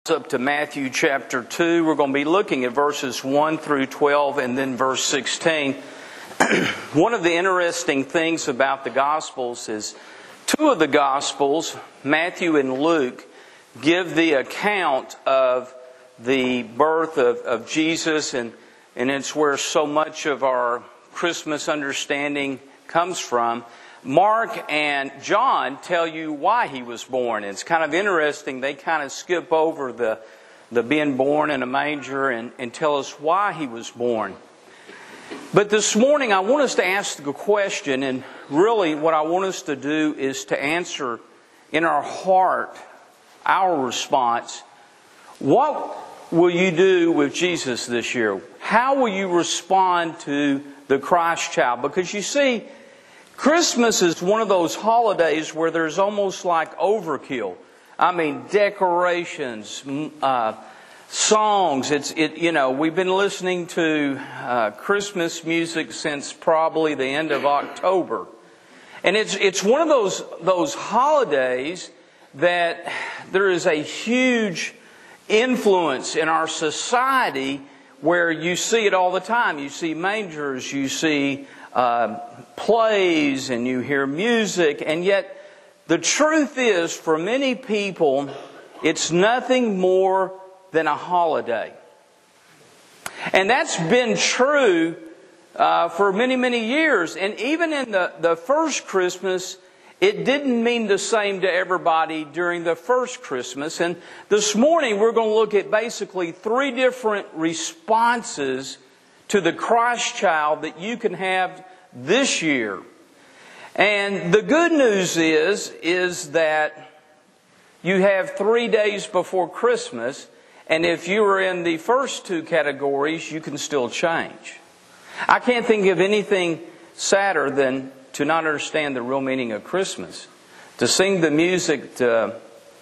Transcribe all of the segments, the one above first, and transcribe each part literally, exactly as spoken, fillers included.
Up to Matthew chapter two. We're going to be looking at verses one through twelve and then verse sixteen. One of the interesting things about the Gospels is two of the Gospels, Matthew and Luke, give the account of the birth of, of Jesus, and, and it's where so much of our Christmas understanding comes from. Mark and John tell you why he was born. It's kind of interesting. They kind of skip over the, the being born in a manger and, and tell us why he was born. But this morning I want us to ask a question, and really what I want us to do is to answer in our heart our response. What will you do with Jesus this year? How will you respond to the Christ child? Because you see, Christmas is one of those holidays where there's almost like overkill. I mean, decorations, uh, songs. It's it. You know, we've been listening to uh, Christmas music since probably the end of October, and it's it's one of those those holidays that there is a huge influence in our society where you see it all the time. You see mangers, you see Uh, plays, and you hear music, and yet the truth is, for many people, it's nothing more than a holiday. And that's been true uh, for many, many years. And even in the, the first Christmas, it didn't mean the same to everybody during the first Christmas. And this morning, we're going to look at basically three different responses to the Christ child that you can have this year. And the good news is, is that you have three days before Christmas, and if you were in the first two categories, you can still change. I can't think of anything sadder than to not understand the real meaning of Christmas. To sing the music, to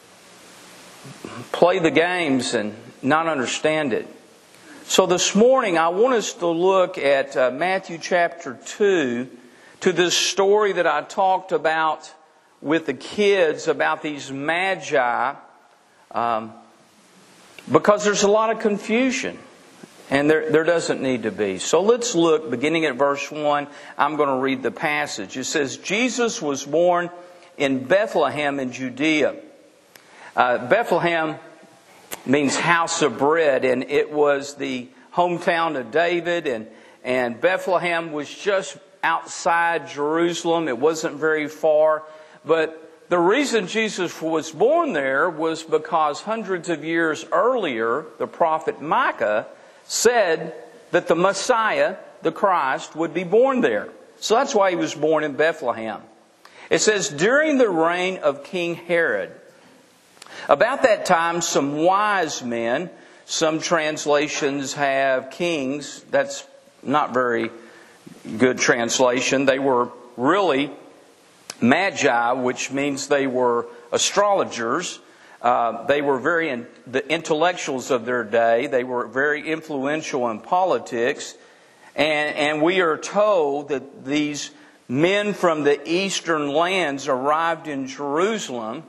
play the games, and not understand it. So this morning I want us to look at uh, Matthew chapter two, to this story that I talked about with the kids about these magi, um, because there's a lot of confusion, and there, there doesn't need to be. So let's look, beginning at verse one, I'm going to read the passage. It says, Jesus was born in Bethlehem in Judea. Uh, Bethlehem means house of bread, and it was the hometown of David, and, and Bethlehem was just outside Jerusalem. It wasn't very far, but the reason Jesus was born there was because hundreds of years earlier, the prophet Micah said that the Messiah, the Christ, would be born there. So that's why he was born in Bethlehem. It says, during the reign of King Herod, about that time, some wise men, some translations have kings. That's not very good translation. They were really magi, which means they were astrologers. Uh, they were very in, the intellectuals of their day. They were very influential in politics. And, and we are told that these men from the eastern lands arrived in Jerusalem.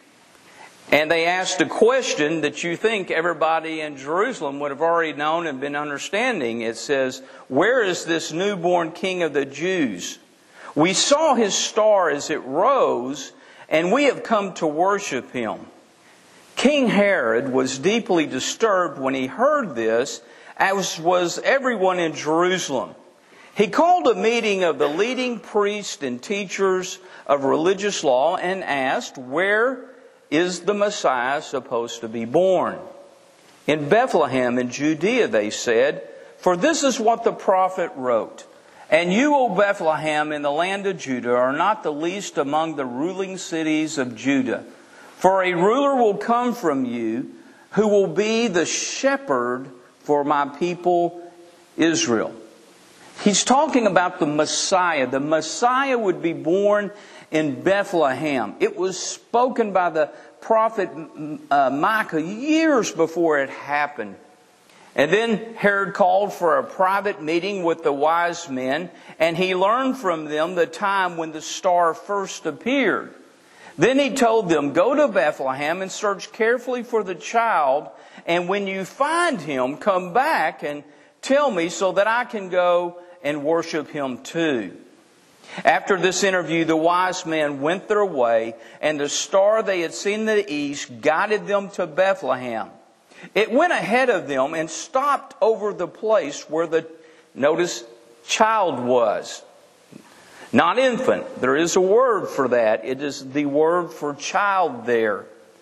And they asked a question that you think everybody in Jerusalem would have already known and been understanding. It says, where is this newborn king of the Jews? We saw his star as it rose, and we have come to worship him. King Herod was deeply disturbed when he heard this, as was everyone in Jerusalem. He called a meeting of the leading priests and teachers of religious law and asked, where is the Messiah supposed to be born? In Bethlehem in Judea, they said, for this is what the prophet wrote. And you, O Bethlehem, in the land of Judah, are not the least among the ruling cities of Judah. For a ruler will come from you, who will be the shepherd for my people Israel. He's talking about the Messiah. The Messiah would be born in Bethlehem. It was spoken by the prophet uh, Micah years before it happened. And then Herod called for a private meeting with the wise men, and he learned from them the time when the star first appeared. Then he told them, "Go to Bethlehem and search carefully for the child, and when you find him, come back and tell me so that I can go and worship him too." After this interview, the wise men went their way, and the star they had seen in the east guided them to Bethlehem. It went ahead of them and stopped over the place where the, notice, child was. Not infant. There is a word for that. It is the word for child there.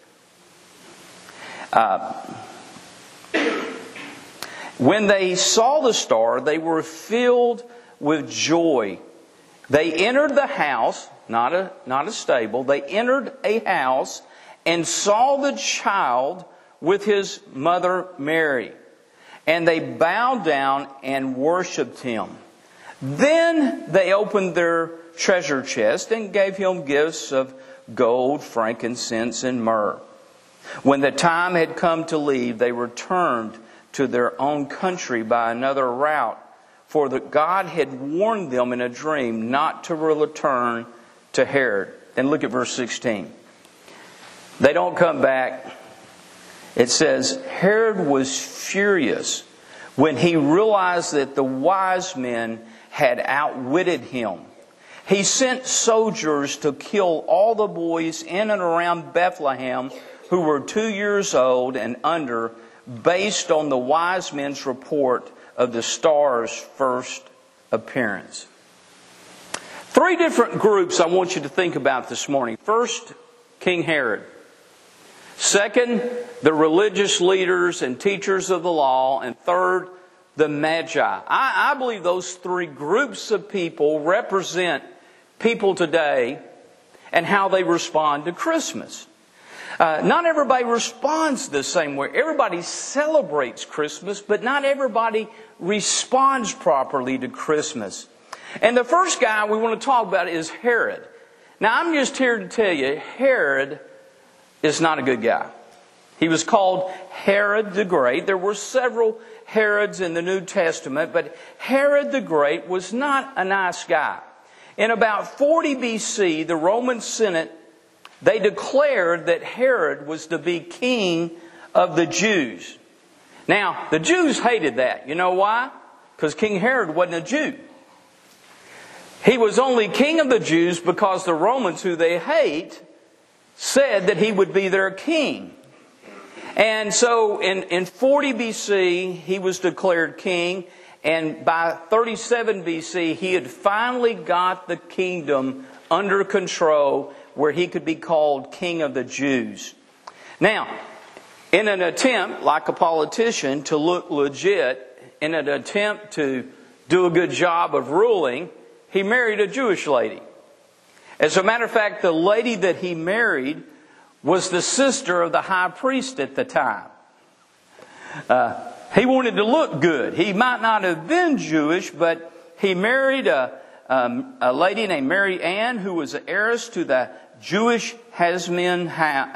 Uh, when they saw the star, they were filled with joy. They entered the house, not a, not a stable. They entered a house and saw the child with his mother Mary. And they bowed down and worshipped him. Then they opened their treasure chest and gave him gifts of gold, frankincense, and myrrh. When the time had come to leave, they returned to their own country by another route, for that God had warned them in a dream not to return to Herod. And look at verse sixteen. They don't come back. It says, Herod was furious when he realized that the wise men had outwitted him. He sent soldiers to kill all the boys in and around Bethlehem who were two years old and under, based on the wise men's report of the star's first appearance. Three different groups I want you to think about this morning. First, King Herod. Second, the religious leaders and teachers of the law. And third, the Magi. I, I believe those three groups of people represent people today and how they respond to Christmas. Uh, not everybody responds the same way. Everybody celebrates Christmas, but not everybody responds properly to Christmas. And the first guy we want to talk about is Herod. Now, I'm just here to tell you, Herod is not a good guy. He was called Herod the Great. There were several Herods in the New Testament, but Herod the Great was not a nice guy. In about forty B C, the Roman Senate, they declared that Herod was to be king of the Jews. Now, the Jews hated that. You know why? Because King Herod wasn't a Jew. He was only king of the Jews because the Romans, who they hate, said that he would be their king. And so in, in forty B C, he was declared king. And by thirty-seven B C, he had finally got the kingdom under control where he could be called king of the Jews. Now, in an attempt, like a politician, to look legit, in an attempt to do a good job of ruling, he married a Jewish lady. As a matter of fact, the lady that he married was the sister of the high priest at the time. Uh, he wanted to look good. He might not have been Jewish, but he married a, um, a lady named Mary Ann, who was an heiress to the Jewish Hasmonean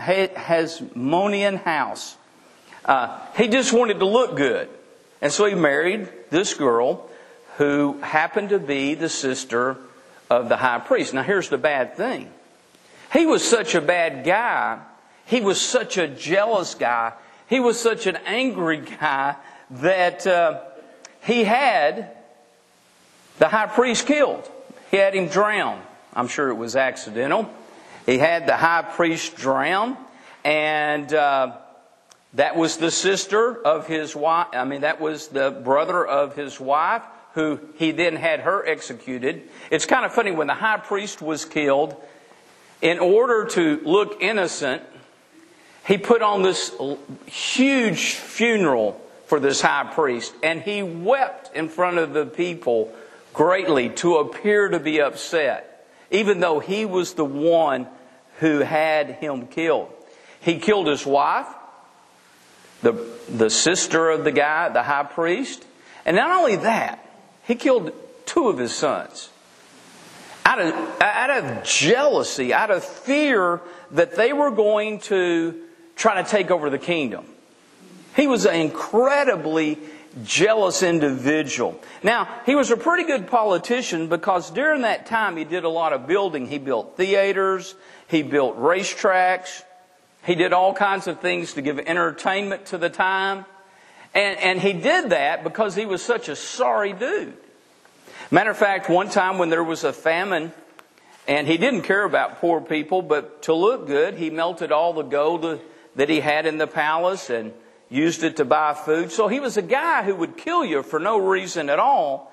house. Uh, he just wanted to look good. And so he married this girl who happened to be the sister of the high priest. Now here's the bad thing. He was such a bad guy. He was such a jealous guy. He was such an angry guy that uh, he had the high priest killed. He had him drowned. I'm sure it was accidental. He had the high priest drowned, and uh, that was the sister of his wife. I mean, that was the brother of his wife, who he then had her executed. It's kind of funny, when the high priest was killed, in order to look innocent, he put on this huge funeral for this high priest, and he wept in front of the people greatly to appear to be upset, even though he was the one who had him killed. He killed his wife, the, the sister of the guy, the high priest, and not only that, he killed two of his sons. Out of, out of jealousy, out of fear that they were going to try to take over the kingdom. He was an incredibly jealous individual. Now, he was a pretty good politician because during that time he did a lot of building. He built theaters, he built racetracks, he did all kinds of things to give entertainment to the time. And, and he did that because he was such a sorry dude. Matter of fact, one time when there was a famine, and he didn't care about poor people, but to look good, he melted all the gold that he had in the palace and used it to buy food. So he was a guy who would kill you for no reason at all,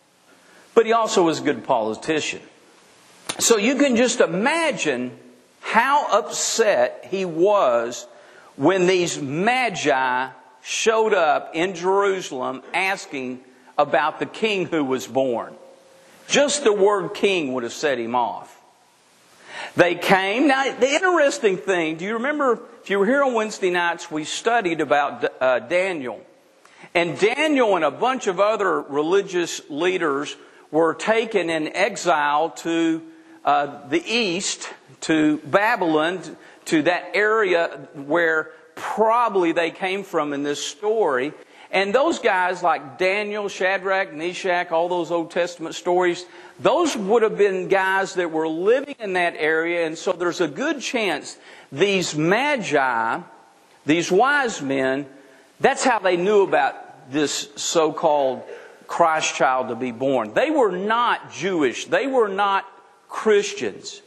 but he also was a good politician. So you can just imagine how upset he was when these magi showed up in Jerusalem asking about the king who was born. Just the word king would have set him off. They came. Now, the interesting thing, do you remember, if you were here on Wednesday nights, we studied about uh, Daniel. And Daniel and a bunch of other religious leaders were taken in exile to uh, the east, to Babylon, to that area where probably they came from in this story. And those guys like Daniel, Shadrach, Meshach, all those Old Testament stories, those would have been guys that were living in that area. And so there's a good chance these magi, these wise men, that's how they knew about this so-called Christ child to be born. They were not Jewish. They were not Christians.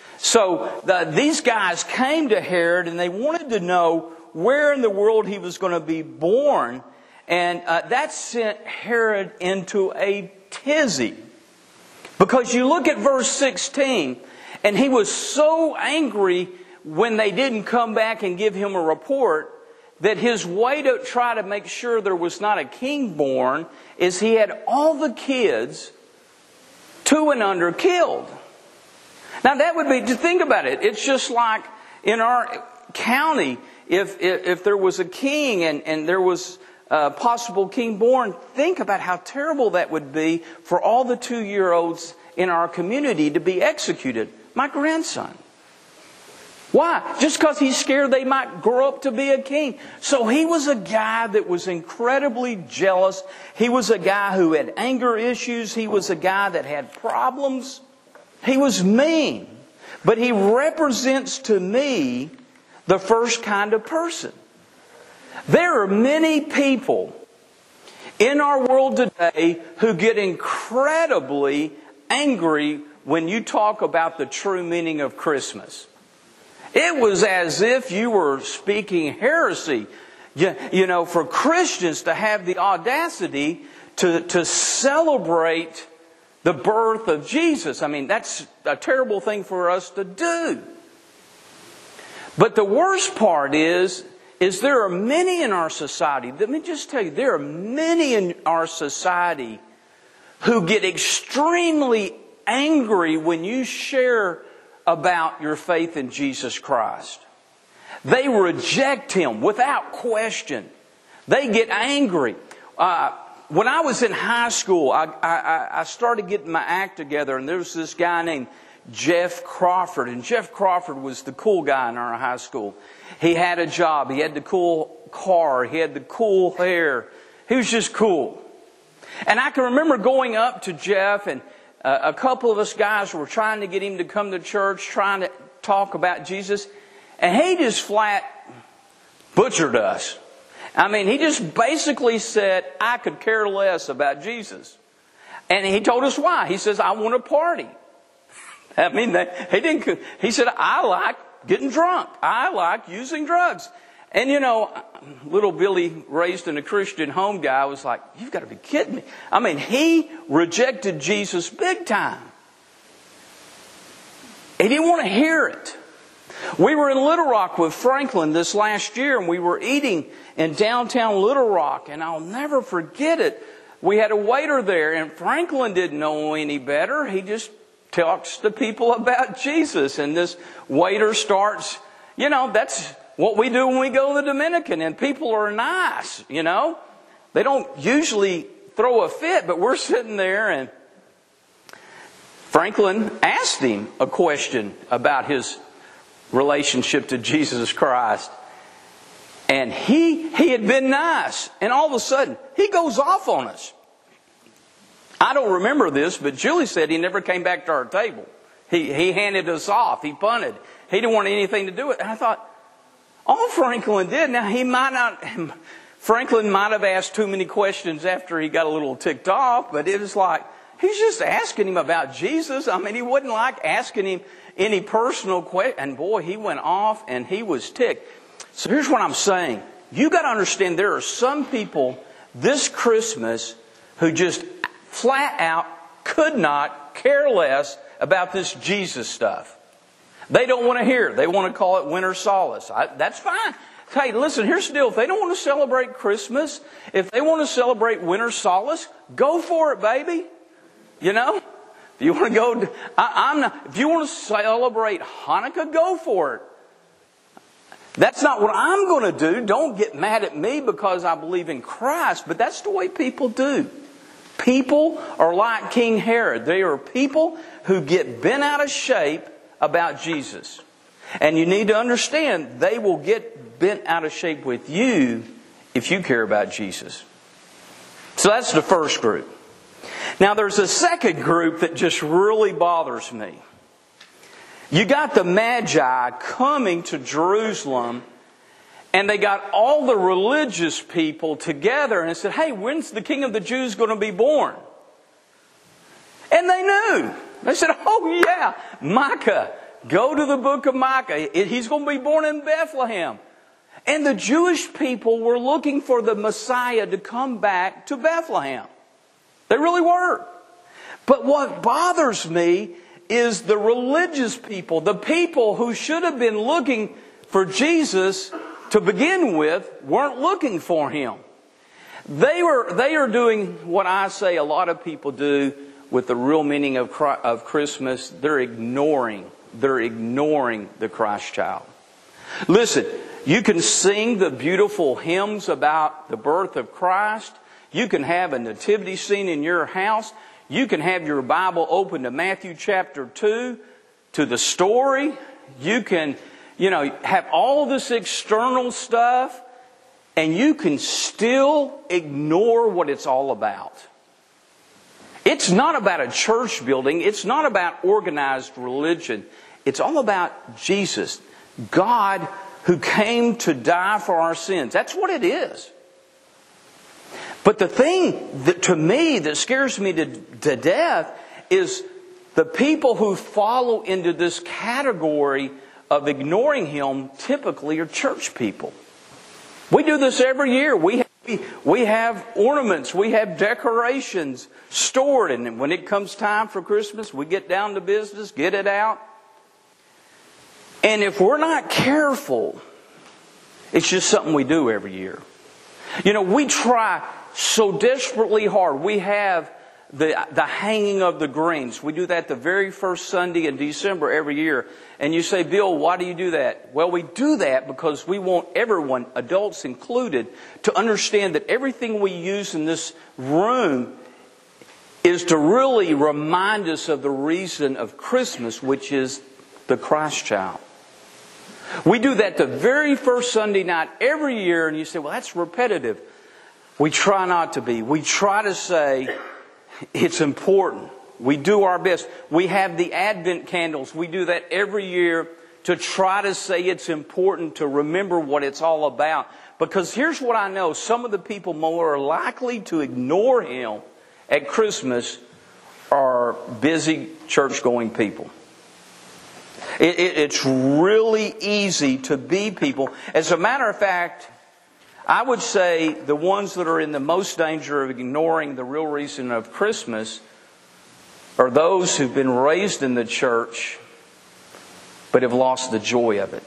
So the, these guys came to Herod and they wanted to know where in the world he was going to be born. And uh, that sent Herod into a tizzy. Because you look at verse sixteen, and he was so angry when they didn't come back and give him a report, that his way to try to make sure there was not a king born is he had all the kids, two and under, killed. Now that would be, to think about it, it's just like in our county, if if, if there was a king and, and there was a possible king born, think about how terrible that would be for all the two-year-olds in our community to be executed. My grandson. Why? Just because he's scared they might grow up to be a king. So he was a guy that was incredibly jealous. He was a guy who had anger issues. He was a guy that had problems. He was mean. But he represents to me the first kind of person. There are many people in our world today who get incredibly angry when you talk about the true meaning of Christmas. It was as if you were speaking heresy. You, you know, for Christians to have the audacity to, to celebrate the birth of Jesus. I mean, that's a terrible thing for us to do. But the worst part is, is there are many in our society, let me just tell you, there are many in our society who get extremely angry when you share about your faith in Jesus Christ. They reject Him without question. They get angry. Uh, when I was in high school, I, I, I started getting my act together, and there was this guy named Jeff Crawford. And Jeff Crawford was the cool guy in our high school. He had a job. He had the cool car. He had the cool hair. He was just cool. And I can remember going up to Jeff, and uh, a couple of us guys were trying to get him to come to church, trying to talk about Jesus. And he just flat butchered us. I mean, he just basically said, I could care less about Jesus. And he told us why. He says, I want to party. I mean, he didn't. He said, I like getting drunk. I like using drugs. And you know, little Billy, raised in a Christian home guy, was like, you've got to be kidding me. I mean, he rejected Jesus big time. He didn't want to hear it. We were in Little Rock with Franklin this last year, and we were eating in downtown Little Rock, and I'll never forget it. We had a waiter there, and Franklin didn't know any better. He just talks to people about Jesus, and this waiter starts, you know, that's what we do when we go to the Dominican, and people are nice, you know. They don't usually throw a fit, but we're sitting there, and Franklin asked him a question about his relationship to Jesus Christ. And he, he had been nice. And all of a sudden, he goes off on us. I don't remember this, but Julie said he never came back to our table. He, he handed us off. He punted. He didn't want anything to do with it. And I thought, all Franklin did, now he might not, Franklin might have asked too many questions after he got a little ticked off, but it was like, he's just asking him about Jesus. I mean, he wouldn't like asking him any personal question. And boy, he went off and he was ticked. So here's what I'm saying. You got to understand there are some people this Christmas who just flat out could not care less about this Jesus stuff. They don't want to hear it. They want to call it winter solace. I, that's fine. Hey, listen, here's the deal. If they don't want to celebrate Christmas, if they want to celebrate winter solace, go for it, baby. You know? If you want to go, I, I'm not, if you want to celebrate Hanukkah, go for it. That's not what I'm going to do. Don't get mad at me because I believe in Christ, but that's the way people do. People are like King Herod. They are people who get bent out of shape about Jesus. And you need to understand, they will get bent out of shape with you if you care about Jesus. So that's the first group. Now there's a second group that just really bothers me. You got the Magi coming to Jerusalem, and they got all the religious people together and said, hey, when's the King of the Jews going to be born? And they knew. They said, oh yeah, Micah. Go to the book of Micah. He's going to be born in Bethlehem. And the Jewish people were looking for the Messiah to come back to Bethlehem. They really were. But what bothers me is the religious people, the people who should have been looking for Jesus to begin with, weren't looking for Him. They were, they are doing what I say a lot of people do with the real meaning of, of Christmas. They're ignoring, they're ignoring the Christ child. Listen, you can sing the beautiful hymns about the birth of Christ. You can have a nativity scene in your house. You can have your Bible open to Matthew chapter two, to the story. You can, you know, have all this external stuff, and you can still ignore what it's all about. It's not about a church building. It's not about organized religion. It's all about Jesus, God who came to die for our sins. That's what it is. But the thing that to me that scares me to, to death is the people who follow into this category of ignoring Him typically are church people. We do this every year. We have, we have ornaments, we have decorations stored, and when it comes time for Christmas, we get down to business, get it out. And if we're not careful, it's just something we do every year. You know, we try so desperately hard. We have the the hanging of the greens. We do that the very first Sunday in December every year. And you say, Bill, why do you do that? Well, we do that because we want everyone, adults included, to understand that everything we use in this room is to really remind us of the reason of Christmas, which is the Christ child. We do that the very first Sunday night every year, and you say, well, that's repetitive. We try not to be. We try to say it's important. We do our best. We have the Advent candles. We do that every year to try to say it's important to remember what it's all about. Because here's what I know. Some of the people more likely to ignore Him at Christmas are busy church-going people. It, it, it's really easy to be people. As a matter of fact, I would say the ones that are in the most danger of ignoring the real reason of Christmas are those who've been raised in the church but have lost the joy of it.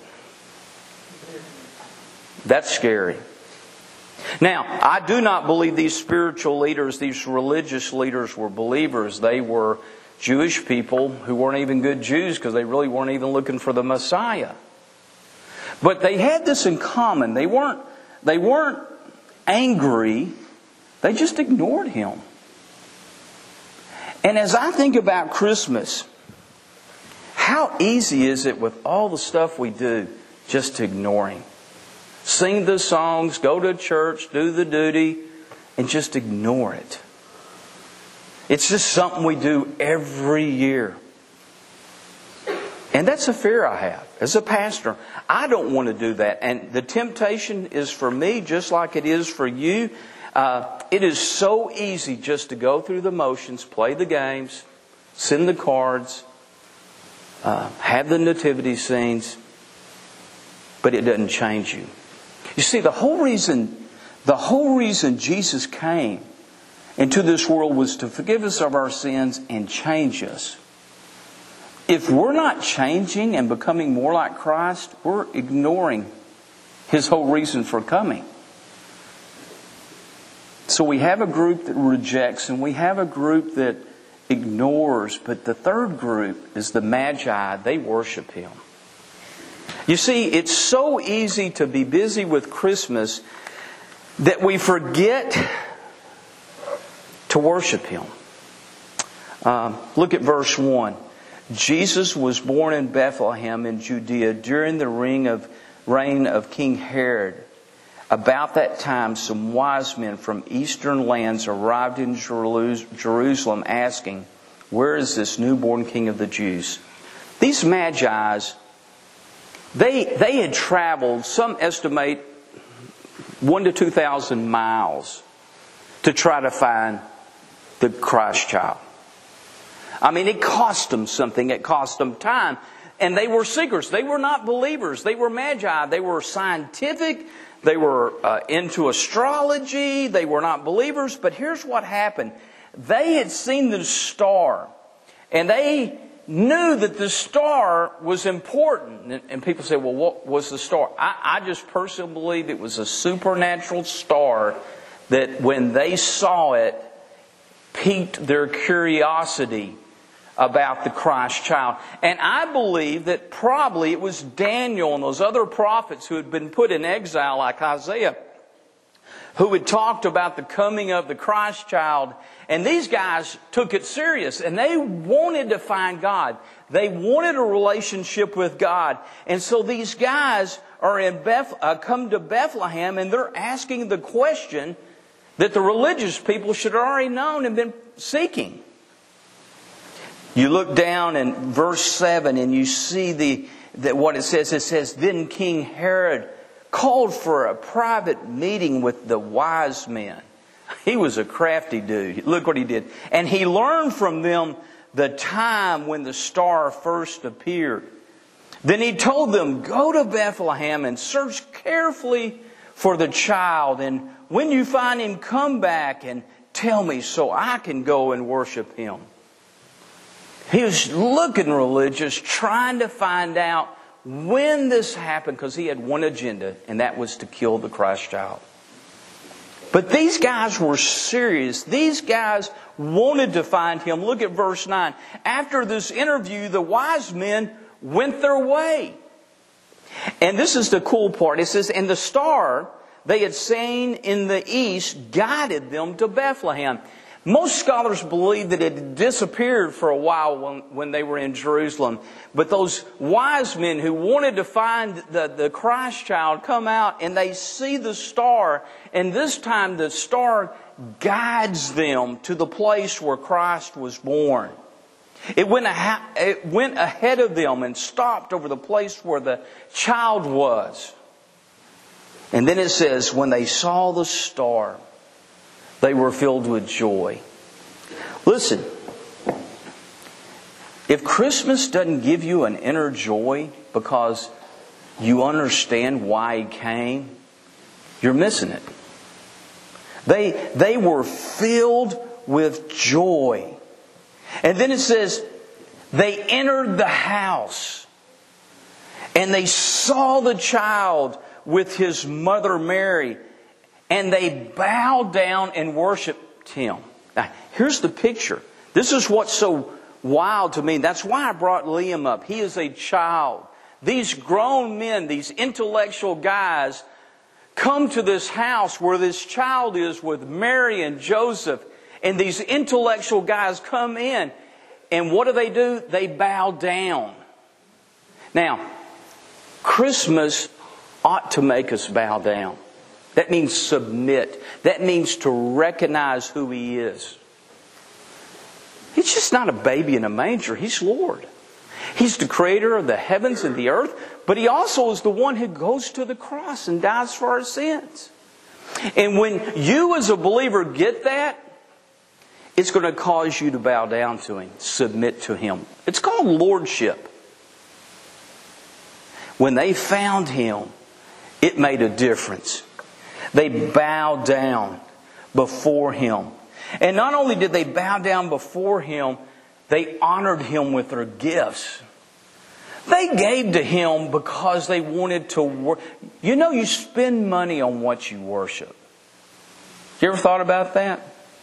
That's scary. Now, I do not believe these spiritual leaders, these religious leaders were believers. They were Jewish people who weren't even good Jews because they really weren't even looking for the Messiah. But they had this in common. They weren't, they weren't angry. They just ignored Him. And as I think about Christmas, how easy is it with all the stuff we do just to ignore Him? sing the songs, go to church, do the duty, and just ignore it. It's just something we do every year. And that's a fear I have as a pastor. I don't want to do that. And the temptation is for me, just like it is for you. Uh, it is so easy just to go through the motions, play the games, send the cards, uh, have the nativity scenes, but it doesn't change you. You see, the whole reason, the whole reason Jesus came into this world was to forgive us of our sins and change us. If we're not changing and becoming more like Christ, we're ignoring His whole reason for coming. So we have a group that rejects and we have a group that ignores. But the third group is the Magi. They worship Him. You see, it's so easy to be busy with Christmas that we forget to worship Him. Um, look at verse one. Jesus was born in Bethlehem in Judea during the reign of, reign of King Herod. About that time, some wise men from eastern lands arrived in Jerusalem asking, "Where is this newborn King of the Jews?" These Magi, they, they had traveled, some estimate, one to two thousand miles to try to find the Christ child. I mean, it cost them something. It cost them time. And they were seekers. They were not believers. They were Magi. They were scientific. They were uh, into astrology. They were not believers. But here's what happened. They had seen the star. And they knew that the star was important. And, and people say, well, what was the star? I, I just personally believe it was a supernatural star that when they saw it, piqued their curiosity about the Christ child. And I believe that probably it was Daniel and those other prophets who had been put in exile, like Isaiah, who had talked about the coming of the Christ child. And these guys took it serious and they wanted to find God. They wanted a relationship with God. And so these guys are in Beth, uh, come to Bethlehem and they're asking the question that the religious people should have already known and been seeking. You look down in verse seven and you see the that what it says. It says, "Then King Herod called for a private meeting with the wise men." He was a crafty dude. Look what he did. "And he learned from them the time when the star first appeared. Then he told them, 'Go to Bethlehem and search carefully for the child. And when you find him, come back and tell me so I can go and worship him.'" He was looking religious, trying to find out when this happened, because he had one agenda, and that was to kill the Christ child. But these guys were serious. These guys wanted to find him. Look at verse nine. After this interview, the wise men went their way. And this is the cool part. It says, "And the star they had seen in the east guided them to Bethlehem." Most scholars believe that it had disappeared for a while when, when they were in Jerusalem. But those wise men who wanted to find the, the Christ child come out and they see the star. And this time the star guides them to the place where Christ was born. It went, a, it went ahead of them and stopped over the place where the child was. And then it says, when they saw the star, they were filled with joy. Listen, if Christmas doesn't give you an inner joy because you understand why He came, you're missing it. They, they were filled with joy. And then it says, they entered the house and they saw the child with His mother Mary. And they bowed down and worshipped Him. Now, here's the picture. This is what's so wild to me. That's why I brought Liam up. He is a child. These grown men, these intellectual guys, come to this house where this child is with Mary and Joseph. And these intellectual guys come in. And what do they do? They bow down. Now, Christmas ought to make us bow down. That means submit. That means to recognize who He is. He's just not a baby in a manger. He's Lord. He's the creator of the heavens and the earth, but He also is the one who goes to the cross and dies for our sins. And when you as a believer get that, it's going to cause you to bow down to Him, submit to Him. It's called lordship. When they found Him, it made a difference. They bowed down before Him. And not only did they bow down before Him, they honored Him with their gifts. They gave to Him because they wanted to work. You know, you spend money on what you worship. You ever thought about that?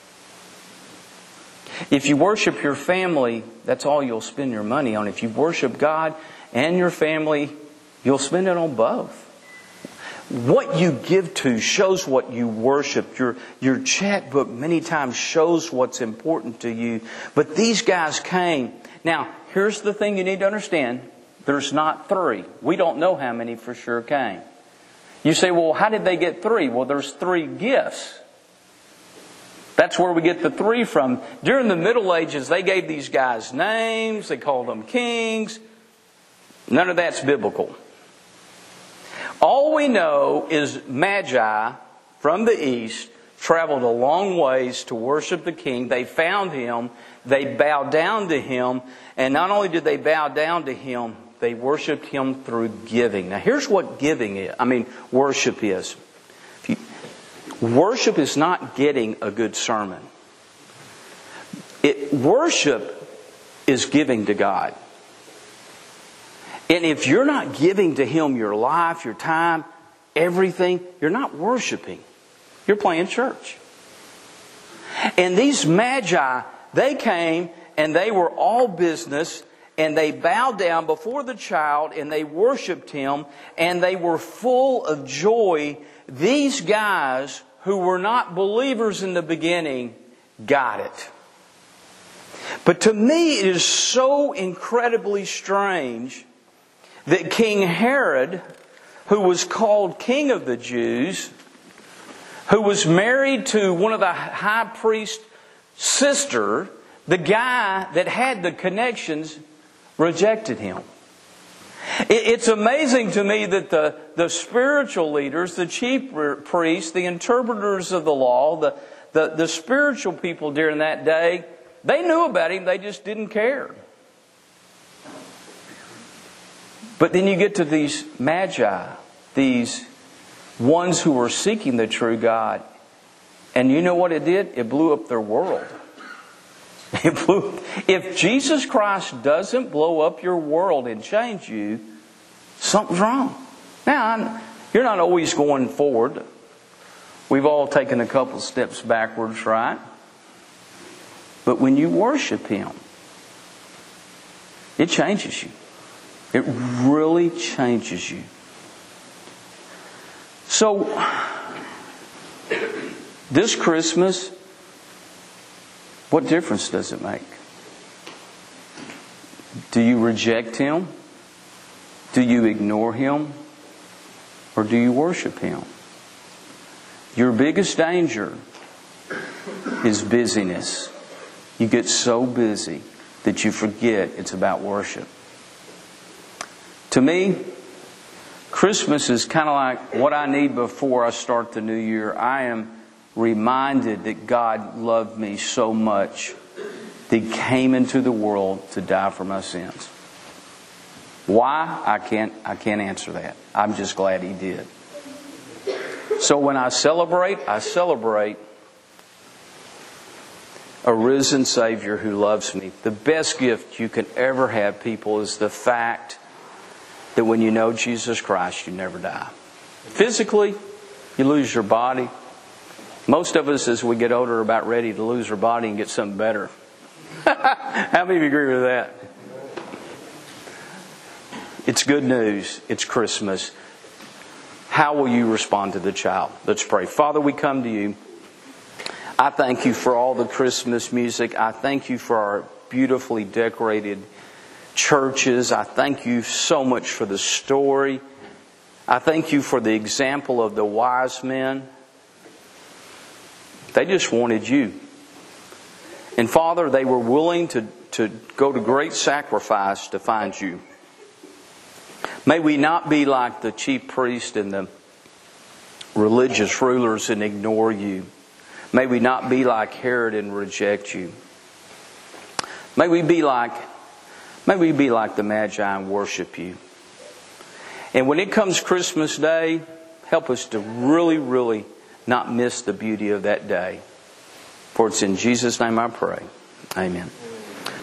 If you worship your family, that's all you'll spend your money on. If you worship God and your family, you'll spend it on both. What you give to shows what you worship. Your, your checkbook many times shows what's important to you. But these guys came. Now, here's the thing you need to understand. There's not three. We don't know how many for sure came. You say, well, how did they get three? Well, there's three gifts. That's where we get the three from. During the Middle Ages, they gave these guys names. They called them kings. None of that's biblical. All we know is Magi from the east traveled a long ways to worship the King. They found Him. They bowed down to Him. And not only did they bow down to Him, they worshiped Him through giving. Now here's what giving is. I mean, worship is. If you, worship is not getting a good sermon. It, worship is giving to God. And if you're not giving to Him your life, your time, everything, you're not worshiping. You're playing church. And these Magi, they came and they were all business and they bowed down before the child and they worshiped Him and they were full of joy. These guys who were not believers in the beginning got it. But to me it is so incredibly strange that King Herod, who was called King of the Jews, who was married to one of the high priest's sister, the guy that had the connections, rejected Him. It's amazing to me that the, the spiritual leaders, the chief priests, the interpreters of the law, the, the, the spiritual people during that day, they knew about Him, they just didn't care. But then you get to these Magi, these ones who were seeking the true God. And you know what it did? It blew up their world. It blew, if Jesus Christ doesn't blow up your world and change you, something's wrong. Now, you're not always going forward. We've all taken a couple steps backwards, right? But when you worship Him, it changes you. It really changes you. So, this Christmas, what difference does it make? Do you reject Him? Do you ignore Him? Or do you worship Him? Your biggest danger is busyness. You get so busy that you forget it's about worship. To me, Christmas is kind of like what I need before I start the new year. I am reminded that God loved me so much that He came into the world to die for my sins. Why? I can't, I can't answer that. I'm just glad He did. So when I celebrate, I celebrate a risen Savior who loves me. The best gift you can ever have, people, is the fact that when you know Jesus Christ, you never die. Physically, you lose your body. Most of us, as we get older, are about ready to lose our body and get something better. How many of you agree with that? It's good news. It's Christmas. How will you respond to the child? Let's pray. Father, we come to You. I thank You for all the Christmas music. I thank You for our beautifully decorated churches. I thank You so much for the story I thank you for the example of the wise men. They just wanted you. And Father, they were willing to, to go to great sacrifice to find you. May we not be like the chief priest and the religious rulers and ignore you. May we not be like Herod and reject you. May we be like, may we be like the Magi and worship you. And when it comes Christmas Day, help us to really, really not miss the beauty of that day. For it's in Jesus' name I pray. Amen.